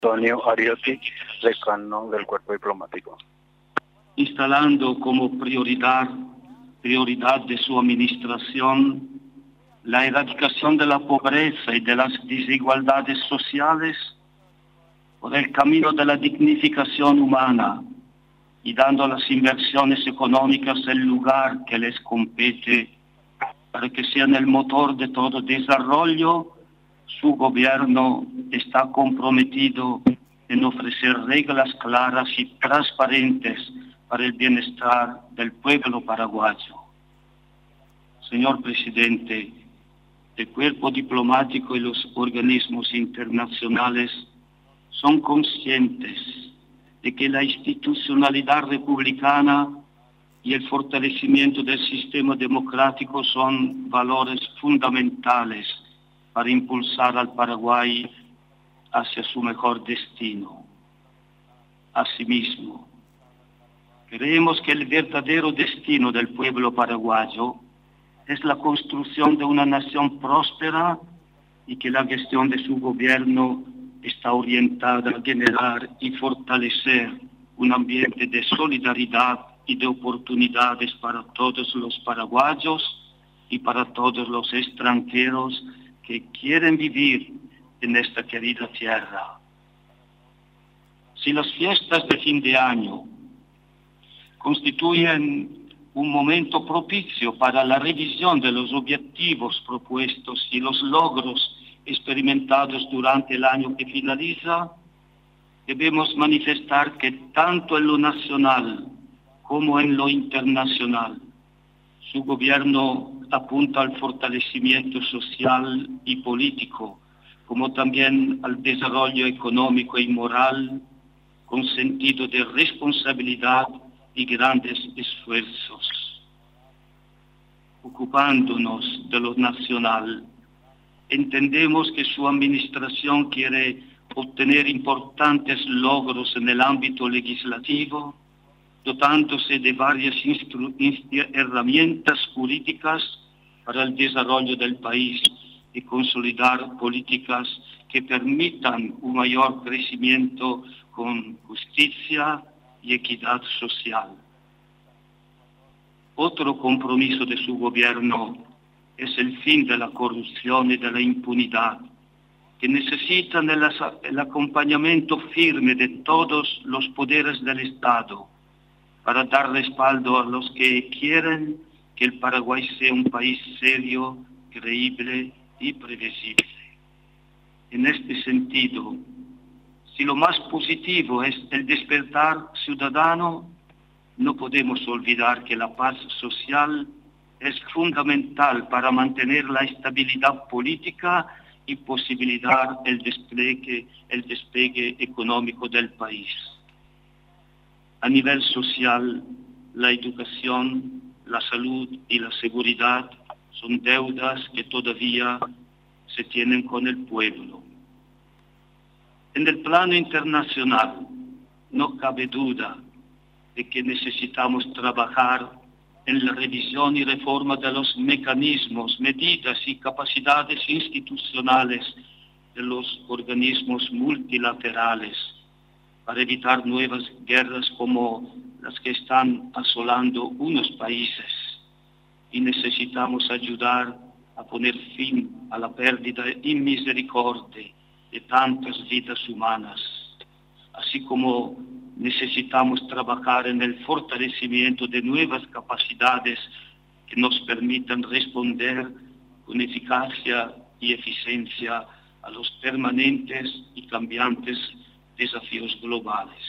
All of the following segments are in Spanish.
Antonio Ariotti, decano del Cuerpo Diplomático. Instalando como prioridad de su administración la erradicación de la pobreza y de las desigualdades sociales por el camino de la dignificación humana y dando a las inversiones económicas el lugar que les compete para que sean el motor de todo desarrollo, su gobierno está comprometido en ofrecer reglas claras y transparentes para el bienestar del pueblo paraguayo. Señor presidente, el cuerpo diplomático y los organismos internacionales son conscientes de que la institucionalidad republicana y el fortalecimiento del sistema democrático son valores fundamentales para impulsar al Paraguay hacia su mejor destino. Asimismo, creemos que el verdadero destino del pueblo paraguayo es la construcción de una nación próspera y que la gestión de su gobierno está orientada a generar y fortalecer un ambiente de solidaridad y de oportunidades para todos los paraguayos y para todos los extranjeros que quieren vivir en esta querida tierra. Si las fiestas de fin de año constituyen un momento propicio para la revisión de los objetivos propuestos y los logros experimentados durante el año que finaliza, debemos manifestar que tanto en lo nacional como en lo internacional, su gobierno apunta al fortalecimiento social y político, como también al desarrollo económico y moral, con sentido de responsabilidad y grandes esfuerzos. Ocupándonos de lo nacional, entendemos que su administración quiere obtener importantes logros en el ámbito legislativo, dotándose de varias herramientas jurídicas para el desarrollo del país y consolidar políticas que permitan un mayor crecimiento con justicia y equidad social. Otro compromiso de su gobierno es el fin de la corrupción y de la impunidad, que necesitan el acompañamiento firme de todos los poderes del Estado para dar respaldo a los que quieren que el Paraguay sea un país serio, creíble y previsible. En este sentido, si lo más positivo es el despertar ciudadano, no podemos olvidar que la paz social es fundamental para mantener la estabilidad política y posibilitar el despegue económico del país. A nivel social, la educación, la salud y la seguridad son deudas que todavía se tienen con el pueblo. En el plano internacional, no cabe duda de que necesitamos trabajar en la revisión y reforma de los mecanismos, medidas y capacidades institucionales de los organismos multilaterales para evitar nuevas guerras como las que están asolando unos países. Y necesitamos ayudar a poner fin a la pérdida inmisericordia de tantas vidas humanas, así como necesitamos trabajar en el fortalecimiento de nuevas capacidades que nos permitan responder con eficacia y eficiencia a los permanentes y cambiantes desafíos globales.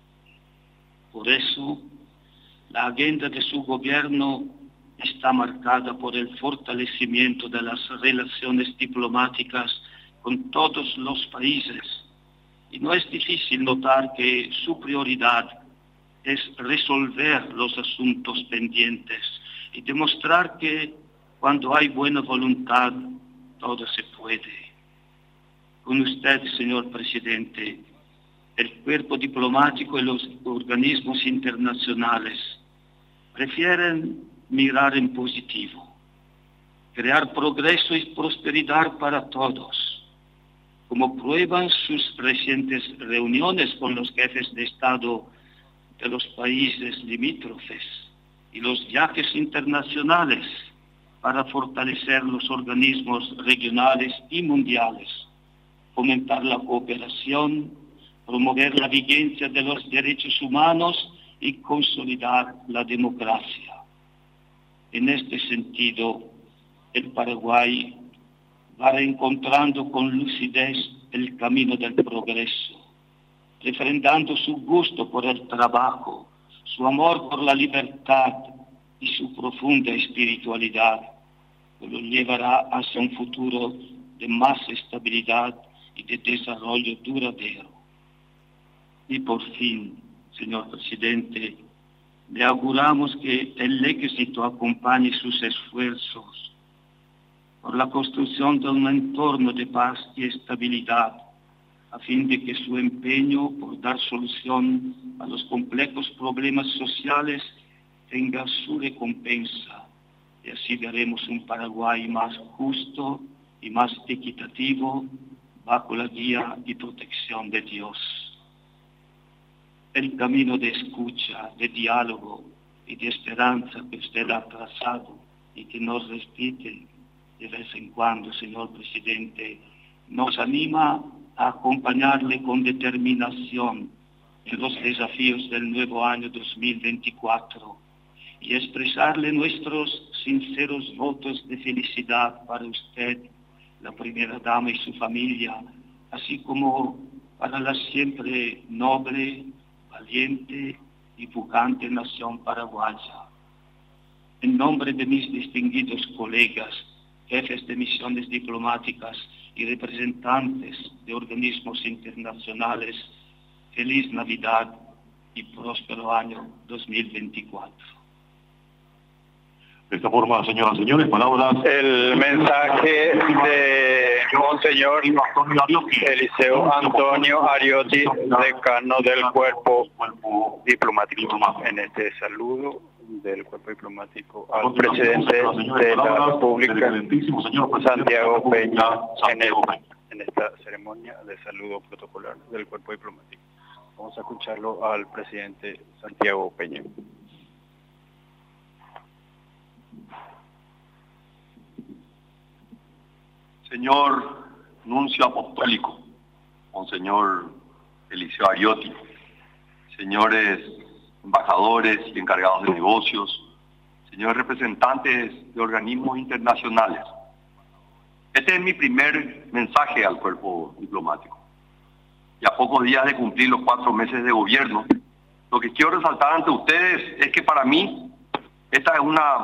Por eso, la agenda de su gobierno está marcada por el fortalecimiento de las relaciones diplomáticas con todos los países. Y no es difícil notar que su prioridad es resolver los asuntos pendientes y demostrar que cuando hay buena voluntad, todo se puede. Con usted, señor presidente, el cuerpo diplomático y los organismos internacionales prefieren mirar en positivo, crear progreso y prosperidad para todos, como prueban sus recientes reuniones con los jefes de Estado de los países limítrofes y los viajes internacionales para fortalecer los organismos regionales y mundiales, fomentar la cooperación, promover la vigencia de los derechos humanos y consolidar la democracia. En este sentido, el Paraguay va reencontrando con lucidez el camino del progreso, refrendando su gusto por el trabajo, su amor por la libertad y su profunda espiritualidad, que lo llevará hacia un futuro de más estabilidad y de desarrollo duradero. Y por fin, señor presidente, le auguramos que el éxito acompañe sus esfuerzos por la construcción de un entorno de paz y estabilidad, a fin de que su empeño por dar solución a los complejos problemas sociales tenga su recompensa, y así veremos un Paraguay más justo y más equitativo bajo la guía y protección de Dios. El camino de escucha, de diálogo y de esperanza que usted ha trazado y que nos repite de vez en cuando, señor presidente, nos anima a acompañarle con determinación en los desafíos del nuevo año 2024 y expresarle nuestros sinceros votos de felicidad para usted, la primera dama y su familia, así como para la siempre noble, valiente y pujante nación paraguaya. En nombre de mis distinguidos colegas, jefes de misiones diplomáticas y representantes de organismos internacionales, feliz Navidad y próspero año 2024. De esta forma, señoras y señores, palabras. El mensaje de Monseñor Eliseo Antonio Ariotti, decano del Cuerpo Diplomático, en este saludo del Cuerpo Diplomático al presidente de la República, Santiago Peña, en esta ceremonia de saludo protocolar del Cuerpo Diplomático. Vamos a escucharlo al presidente Santiago Peña. Señor Nuncio Apostólico, Monseñor Eliseo Ariotti, señores embajadores y encargados de negocios, señores representantes de organismos internacionales. Este es mi primer mensaje al cuerpo diplomático. Y a pocos días de cumplir los 4 meses de gobierno, lo que quiero resaltar ante ustedes es que para mí esta es una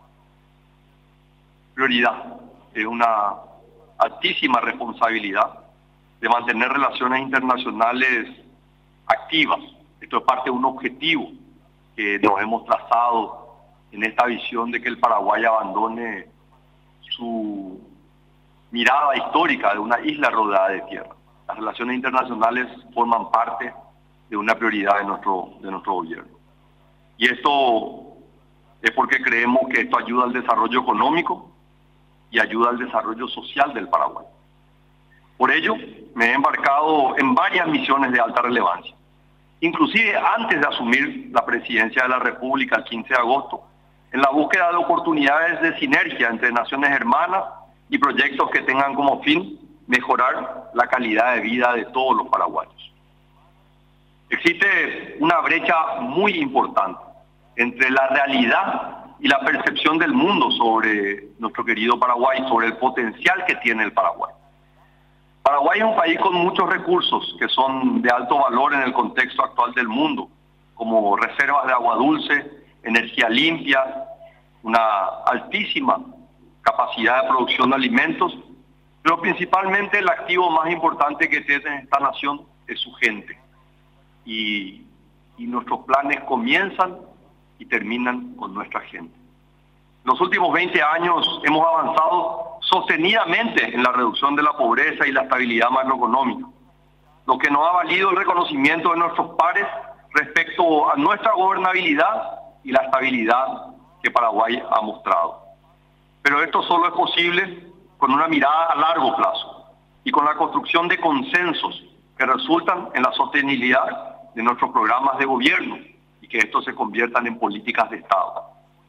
prioridad, es una altísima responsabilidad de mantener relaciones internacionales activas. Esto es parte de un objetivo que nos hemos trazado en esta visión de que el Paraguay abandone su mirada histórica de una isla rodeada de tierra. Las relaciones internacionales forman parte de una prioridad de nuestro gobierno. Y esto es porque creemos que esto ayuda al desarrollo económico y ayuda al desarrollo social del Paraguay. Por ello, me he embarcado en varias misiones de alta relevancia. Inclusive antes de asumir la presidencia de la República el 15 de agosto, en la búsqueda de oportunidades de sinergia entre naciones hermanas y proyectos que tengan como fin mejorar la calidad de vida de todos los paraguayos. Existe una brecha muy importante entre la realidad y la percepción del mundo sobre nuestro querido Paraguay, sobre el potencial que tiene el Paraguay. Paraguay es un país con muchos recursos que son de alto valor en el contexto actual del mundo, como reservas de agua dulce, energía limpia, una altísima capacidad de producción de alimentos, pero principalmente el activo más importante que tiene esta nación es su gente. Y nuestros planes comienzan y terminan con nuestra gente. En los últimos 20 años hemos avanzado sostenidamente en la reducción de la pobreza y la estabilidad macroeconómica, lo que nos ha valido el reconocimiento de nuestros pares respecto a nuestra gobernabilidad y la estabilidad que Paraguay ha mostrado. Pero esto solo es posible con una mirada a largo plazo. y con la construcción de consensos que resultan en la sostenibilidad de nuestros programas de gobierno y que estos se conviertan en políticas de Estado.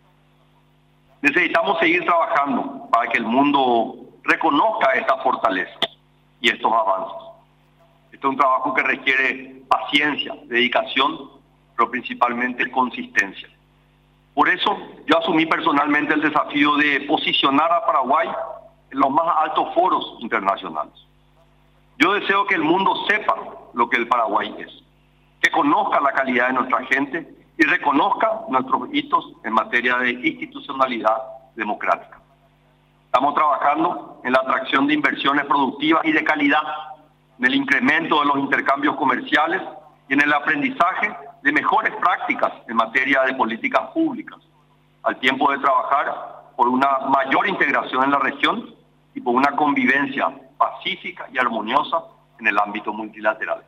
Necesitamos seguir trabajando para que el mundo reconozca estas fortalezas y estos avances. Este es un trabajo que requiere paciencia, dedicación, pero principalmente consistencia. Por eso yo asumí personalmente el desafío de posicionar a Paraguay en los más altos foros internacionales. Yo deseo que el mundo sepa lo que el Paraguay es, que conozca la calidad de nuestra gente y reconozca nuestros hitos en materia de institucionalidad democrática. Estamos trabajando en la atracción de inversiones productivas y de calidad, en el incremento de los intercambios comerciales y en el aprendizaje de mejores prácticas en materia de políticas públicas, al tiempo de trabajar por una mayor integración en la región y por una convivencia pacífica y armoniosa en el ámbito multilateral.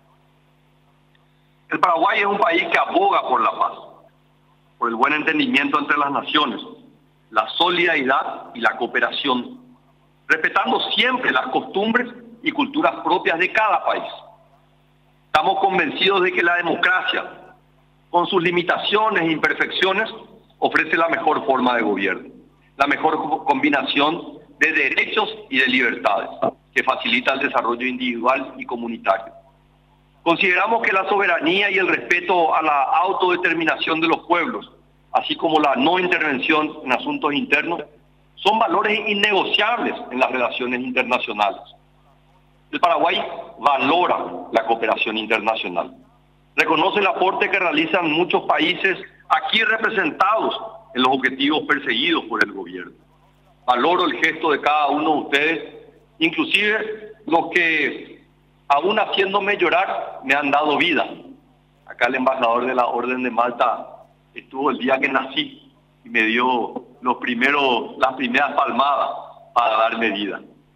El Paraguay es un país que aboga por la paz, por el buen entendimiento entre las naciones, la solidaridad y la cooperación, respetando siempre las costumbres y culturas propias de cada país. Estamos convencidos de que la democracia, con sus limitaciones e imperfecciones, ofrece la mejor forma de gobierno, la mejor combinación de derechos y de libertades, que facilita el desarrollo individual y comunitario. Consideramos que la soberanía y el respeto a la autodeterminación de los pueblos, así como la no intervención en asuntos internos, son valores innegociables en las relaciones internacionales. El Paraguay valora la cooperación internacional. Reconoce el aporte que realizan muchos países aquí representados en los objetivos perseguidos por el gobierno. Valoro el gesto de cada uno de ustedes, inclusive los que, aún haciéndome llorar, me han dado vida. Acá el embajador de la Orden de Malta estuvo el día que nací y me dio las primeras palmadas para darme vida.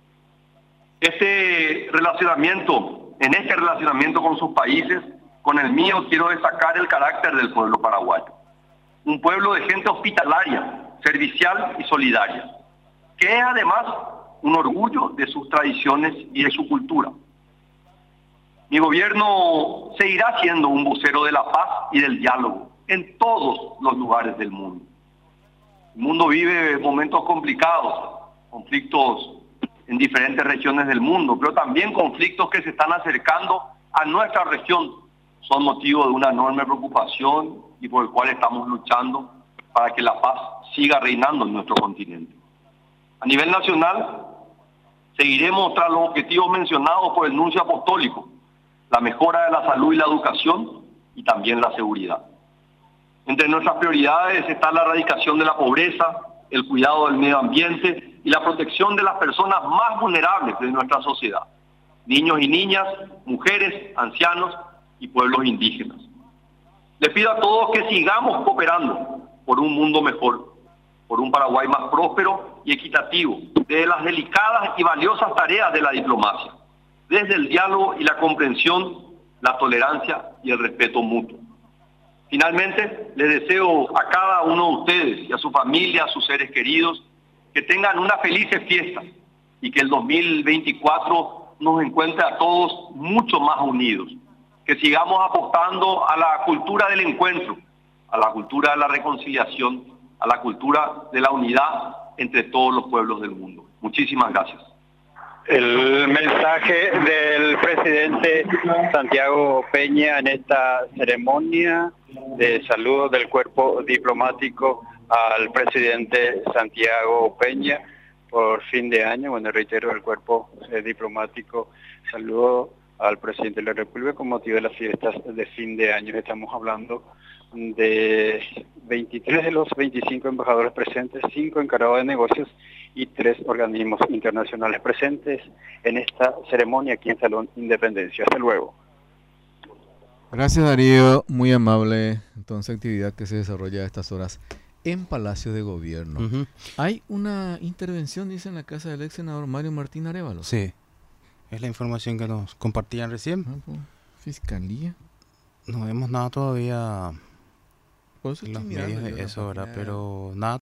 En este relacionamiento con sus países, con el mío, quiero destacar el carácter del pueblo paraguayo. Un pueblo de gente hospitalaria, servicial y solidaria, que es además un orgullo de sus tradiciones y de su cultura. Mi gobierno seguirá siendo un vocero de la paz y del diálogo en todos los lugares del mundo. El mundo vive momentos complicados, conflictos en diferentes regiones del mundo, pero también conflictos que se están acercando a nuestra región. Son motivo de una enorme preocupación y por el cual estamos luchando para que la paz siga reinando en nuestro continente. A nivel nacional, seguiremos tras los objetivos mencionados por el nuncio apostólico, la mejora de la salud y la educación y también la seguridad. Entre nuestras prioridades está la erradicación de la pobreza, el cuidado del medio ambiente y la protección de las personas más vulnerables de nuestra sociedad, niños y niñas, mujeres, ancianos y pueblos indígenas. Les pido a todos que sigamos cooperando por un mundo mejor, por un Paraguay más próspero y equitativo, desde las delicadas y valiosas tareas de la diplomacia, desde el diálogo y la comprensión, la tolerancia y el respeto mutuo. Finalmente, les deseo a cada uno de ustedes y a su familia, a sus seres queridos, que tengan una feliz fiesta y que el 2024 nos encuentre a todos mucho más unidos. Que sigamos apostando a la cultura del encuentro, a la cultura de la reconciliación, a la cultura de la unidad entre todos los pueblos del mundo. Muchísimas gracias. El mensaje del presidente Santiago Peña en esta ceremonia de saludo del cuerpo diplomático al presidente Santiago Peña por fin de año. Bueno, reitero, el cuerpo diplomático saludo al presidente de la República con motivo de las fiestas de fin de año. Estamos hablando de 23 de los 25 embajadores presentes, 5 encargados de negocios y 3 organismos internacionales presentes en esta ceremonia aquí en Salón Independencia. Hasta luego. Gracias, Darío, muy amable. Entonces, actividad que se desarrolla a estas horas en Palacio de Gobierno. Hay una intervención, dice, en la casa del ex senador Mario Martín Arévalo. Sí, es la información que nos compartían recién. Fiscalía. No vemos nada todavía Por eso en los estoy mirando medios de eso, ¿verdad? Pero nada